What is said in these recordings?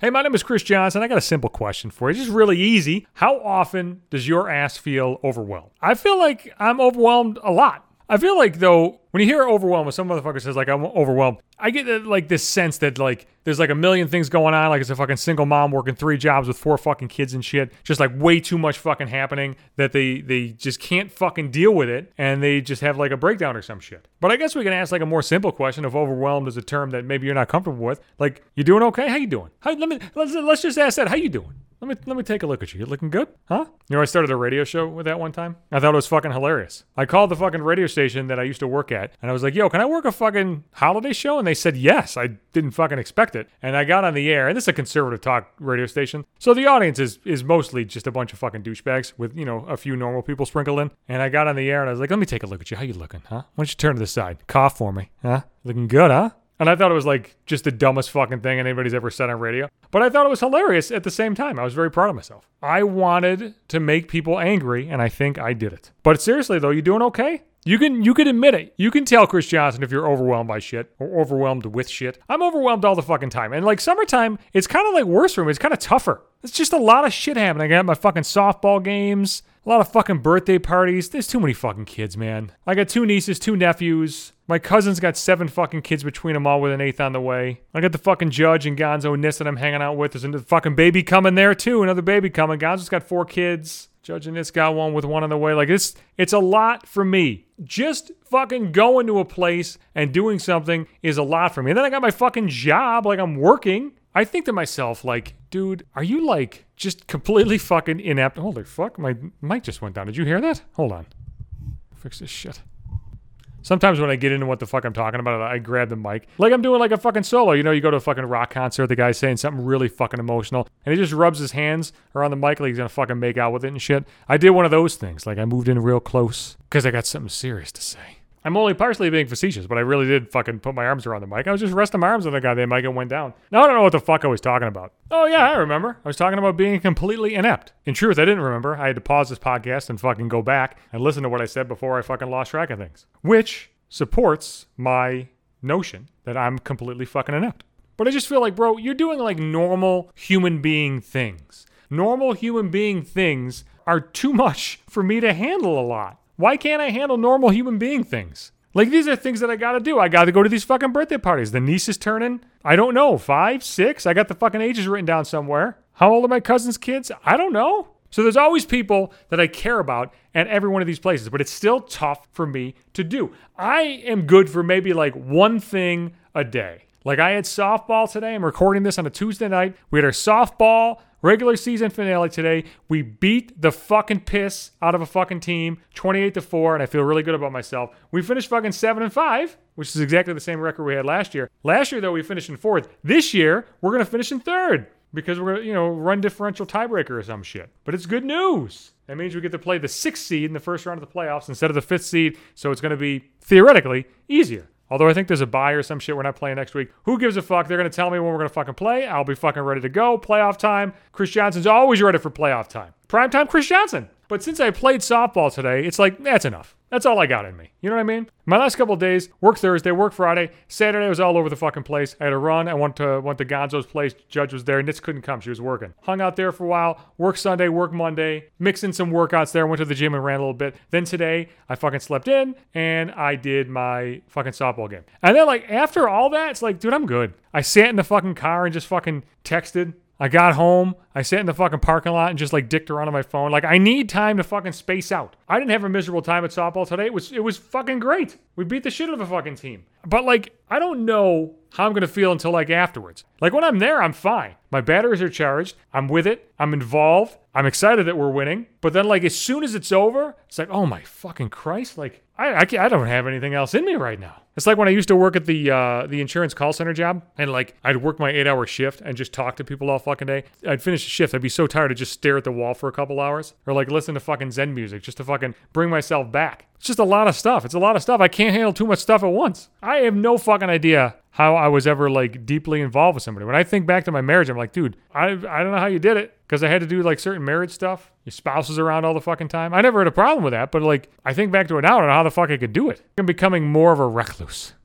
Hey, my name is Chris Johnson. I got a simple question for you. It's just really easy. How often does your ass feel overwhelmed? I feel like I'm overwhelmed a lot. I feel like, though, when you hear overwhelmed, when some motherfucker says, like, I'm overwhelmed, I get, like, this sense that, like, there's, like, a million things going on. Like, it's a fucking single mom working 3 jobs with 4 fucking kids and shit. Just, like, way too much fucking happening that they just can't fucking deal with it. And they just have, like, a breakdown or some shit. But I guess we can ask, like, a more simple question if overwhelmed is a term that maybe you're not comfortable with. Like, you doing okay? How you doing? Let's just ask that. How you doing? Let me take a look at you. You looking good? Huh? You know, I started a radio show with that one time. I thought it was fucking hilarious. I called the fucking radio station that I used to work at, and I was like, yo, can I work a fucking holiday show? And they said yes. I didn't fucking expect it. And I got on the air, and this is a conservative talk radio station. So the audience is mostly just a bunch of fucking douchebags with, you know, a few normal people sprinkled in. And I got on the air, and I was like, let me take a look at you. How you looking, huh? Why don't you turn to the side? Cough for me, huh? Looking good, huh? And I thought it was like just the dumbest fucking thing anybody's ever said on radio. But I thought it was hilarious at the same time. I was very proud of myself. I wanted to make people angry, and I think I did it. But seriously, though, you doing okay? You can admit it. You can tell Chris Johnson if you're overwhelmed by shit or overwhelmed with shit. I'm overwhelmed all the fucking time. And like summertime, it's kind of like worse for me. It's kind of tougher. It's just a lot of shit happening. I got my fucking softball games, a lot of fucking birthday parties. There's too many fucking kids, man. I got 2 nieces, 2 nephews. My cousin's got 7 fucking kids between them all with an 8th on the way. I got the fucking Judge and Gonzo and Nis that I'm hanging out with. There's a fucking baby coming there too. Another baby coming. Gonzo's got 4 kids. Judge and Nis got one with 1 on the way. Like it's a lot for me. Just fucking going to a place and doing something is a lot for me. And then I got my fucking job. Like I'm working. I think to myself, like, dude, are you like just completely fucking inept? Holy fuck, my mic just went down. Did you hear that? Hold on. Fix this shit. Sometimes when I get into what the fuck I'm talking about, I grab the mic. Like I'm doing like a fucking solo. You know, you go to a fucking rock concert, the guy's saying something really fucking emotional, and he just rubs his hands around the mic like he's gonna fucking make out with it and shit. I did one of those things. Like I moved in real close because I got something serious to say. I'm only partially being facetious, but I really did fucking put my arms around the mic. I was just resting my arms on the goddamn mic and went down. Now I don't know what the fuck I was talking about. Oh yeah, I remember. I was talking about being completely inept. In truth, I didn't remember. I had to pause this podcast and fucking go back and listen to what I said before I fucking lost track of things. Which supports my notion that I'm completely fucking inept. But I just feel like, bro, you're doing like normal human being things. Normal human being things are too much for me to handle a lot. Why can't I handle normal human being things? Like, these are things that I gotta do. I gotta go to these fucking birthday parties. The niece is turning, I don't know, 5, 6? I got the fucking ages written down somewhere. How old are my cousin's kids? I don't know. So there's always people that I care about at every one of these places, but it's still tough for me to do. I am good for maybe like one thing a day. Like I had softball today. I'm recording this on a Tuesday night. We had our softball regular season finale today. We beat the fucking piss out of a fucking team, 28-4, and I feel really good about myself. We finished fucking 7-5, which is exactly the same record we had last year. Last year, though, we finished in 4th. This year, we're going to finish in 3rd because we're going to, run differential tiebreaker or some shit. But it's good news. That means we get to play the 6th seed in the first round of the playoffs instead of the 5th seed, so it's going to be, theoretically, easier. Although I think there's a bye or some shit we're not playing next week. Who gives a fuck? They're going to tell me when we're going to fucking play. I'll be fucking ready to go. Playoff time. Chris Johnson's always ready for playoff time. Primetime Chris Johnson. But since I played softball today, it's like, that's enough. That's all I got in me. You know what I mean? My last couple of days, work Thursday, work Friday. Saturday, I was all over the fucking place. I had a run. I went to Gonzo's place. Judge was there. Nitz couldn't come. She was working. Hung out there for a while. Work Sunday, work Monday. Mixed in some workouts there. Went to the gym and ran a little bit. Then today, I fucking slept in and I did my fucking softball game. And then like after all that, it's like, dude, I'm good. I sat in the fucking car and just fucking texted. I got home, I sat in the fucking parking lot and just like dicked around on my phone. Like I need time to fucking space out. I didn't have a miserable time at softball today. It was fucking great. We beat the shit out of a fucking team. But like, I don't know how I'm going to feel until like afterwards. Like when I'm there, I'm fine. My batteries are charged. I'm with it. I'm involved. I'm excited that we're winning. But then like as soon as it's over, it's like, oh my fucking Christ. Like I don't have anything else in me right now. It's like when I used to work at the insurance call center job and like I'd work my 8-hour shift and just talk to people all fucking day. I'd finish the shift. I'd be so tired to just stare at the wall for a couple hours or like listen to fucking Zen music just to fucking bring myself back. It's just a lot of stuff. It's a lot of stuff. I can't handle too much stuff at once. I have no fucking idea how I was ever like deeply involved with somebody. When I think back to my marriage, I'm like, dude, I don't know how you did it because I had to do like certain marriage stuff. Your spouse is around all the fucking time. I never had a problem with that, but like I think back to it now, I don't know how the fuck I could do it. I'm becoming more of a recluse.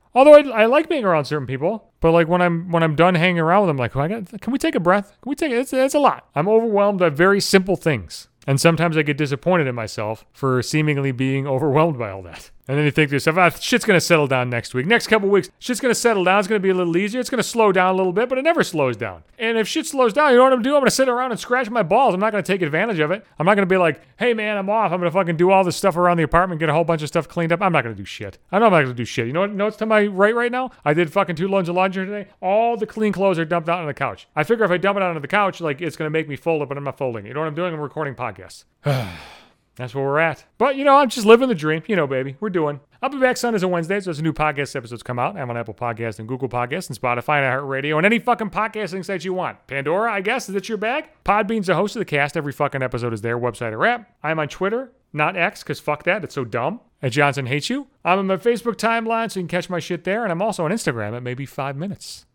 Although I like being around certain people, but like when I'm done hanging around with them, like, can we take a breath? Can we take it? It's a lot. I'm overwhelmed by very simple things. And sometimes I get disappointed in myself for seemingly being overwhelmed by all that. And then you think to yourself, shit's going to settle down next week. Next couple weeks, shit's going to settle down. It's going to be a little easier. It's going to slow down a little bit, but it never slows down. And if shit slows down, you know what I'm going to do? I'm going to sit around and scratch my balls. I'm not going to take advantage of it. I'm not going to be like, hey, man, I'm off. I'm going to fucking do all this stuff around the apartment, get a whole bunch of stuff cleaned up. I'm not going to do shit. I know I'm not going to do shit. You know what's to my right now? I did fucking 2 loads of laundry today. All the clean clothes are dumped out on the couch. I figure if I dump it out on the couch, like, it's going to make me fold it, but I'm not folding it. You know what I'm doing? I'm recording podcasts. That's where we're at. But, I'm just living the dream. Baby, we're doing. I'll be back Sundays and Wednesdays. There's new podcast episodes come out. I'm on Apple Podcasts and Google Podcasts and Spotify and iHeartRadio and any fucking podcasting site you want. Pandora, I guess. Is that your bag? Podbean's the host of the cast. Every fucking episode is there, website or app. I'm on Twitter, not X, because fuck that. It's so dumb. At Johnson Hates You. I'm on my Facebook timeline, so you can catch my shit there. And I'm also on Instagram at maybe 5 minutes.